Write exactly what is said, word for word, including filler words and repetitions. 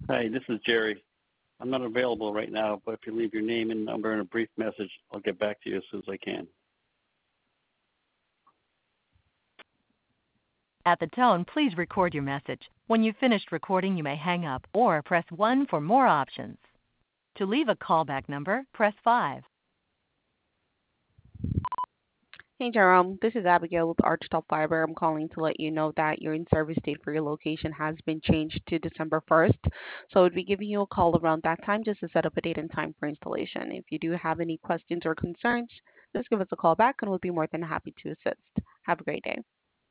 Hi, this is Jerry. I'm not available right now, but if you leave your name and number and a brief message, I'll get back to you as soon as I can. At the tone, please record your message. When you've finished recording, you may hang up or press one for more options. To leave a callback number, press five. Hey Jerome, this is Abigail with Archtop Fiber. I'm calling to let you know that your in-service date for your location has been changed to December first. So I'll be giving you a call around that time just to set up a date and time for installation. If you do have any questions or concerns, just give us a call back and we'll be more than happy to assist. Have a great day.